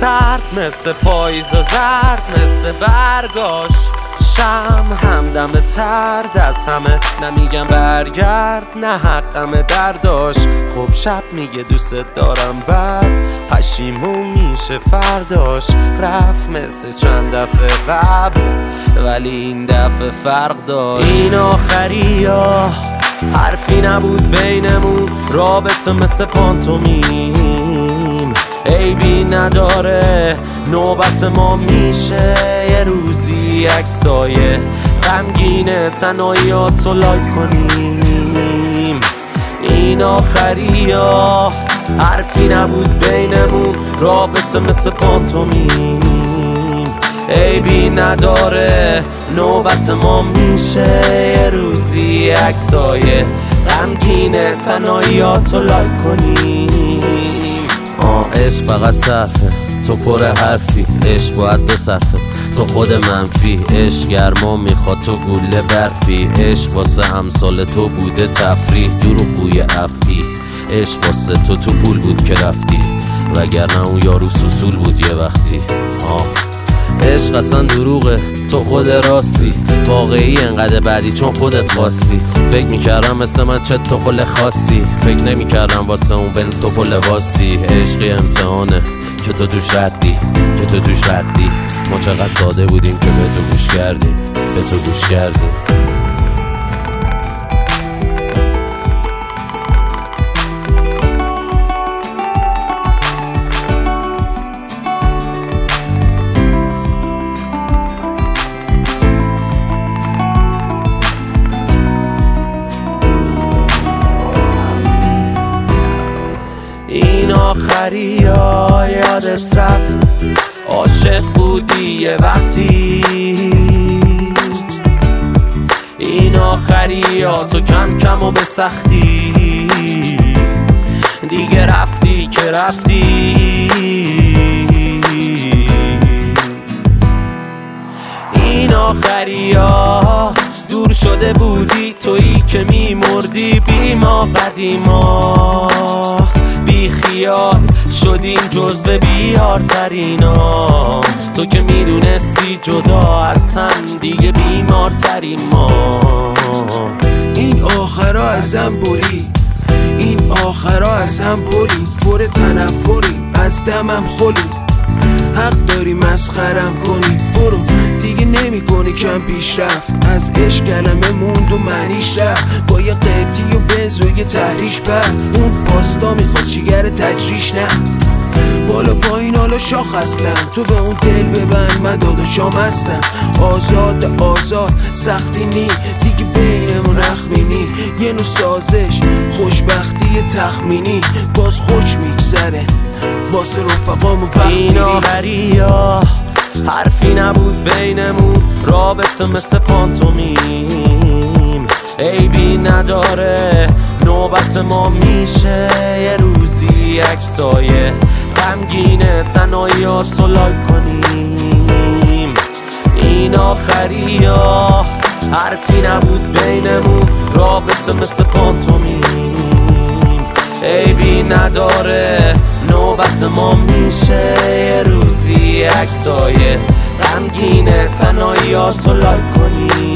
سرد مثل پاییز و زرد مثل برگاش شم همدم ترد از همه نمیگم برگرد نه حقم درداش خب شب میگه دوست دارم بعد پشیمون میشه فرداش رفت مثل چند دفعه قبل ولی این دفعه فرق داشت این آخری ها حرفی نبود بینمون رابطه مثل پانتومیم عیبی نداره نوبت ما میشه یه روزی عکسای غمگین تنهاییاتو لایک کنیم این آخری ها حرفی نبود بینمون رابطه مثل پانتومیم عیبی نداره نوبت ما میشه یه روزی عکسای غمگین تنهاییاتو لایک کنیم عشق فقط صرفه تو پر حرفی عشق باید بصرفه تو خود منفی عشق گرما میخواد تو گوله برفی عشق واسه امثال تو بوده تفریح دروغگوی افعی عشق واسه تو پول بود که رفتی وگرنه اون یارو سوسول بود یه وقتی عشق اصلا دروغه تو خود راستی واقعی انقدر بعدی چون خودت خواستی فکر میکردم مثل من چه تو پل خاصی فکر نمیکردم واسه اون بنز تو پل واسی عشقی امتحانه که تو توش ردی ما چقدر ساده بودیم که به تو گوش کردیم این آخری ها یادت رفت عاشق بودی یه وقتی این آخری ها تو کم کم و به سختی دیگه رفتی که رفتی این آخری ها دور شده بودی تویی که میمردی بی ما قدیما بی خیال شدیم جزو بیارترینا تو که میدونستی جدا از هم دیگه بیمارتریم ما این آخرا ازم بری این آخرا ازم بری پر تنفری از دمم خلی حق داری مسخرم کنی برو دیگه نمی کنی کم پیشرفت از عشق کلمه موند و معنیش رفت با یه قیبتی و بنز و یه تحریش بر اون پاستا میخواست جیگر تجریش نه بالا پایین حالا شاخ هستم تو به اون دل ببند من داداشام هستم آزاد سختی نی دیگه بینمون اخمینی یه نوع سازش خوشبختی تخمینی باز خوش میگذره واسه رفقامو این آخری ها حرفی نبود بینمون رابطه مثل پانتومیم عیبی نداره نوبت ما میشه یه روزی عکسای غمگین تنهاییاتو لایک کنیم این آخری ها حرفی نبود بینمون رابطه مثل پانتومیم عیبی نداره نوبت ما میشه یه روزی عکسای غمگین تنهاییاتو لایک کنیم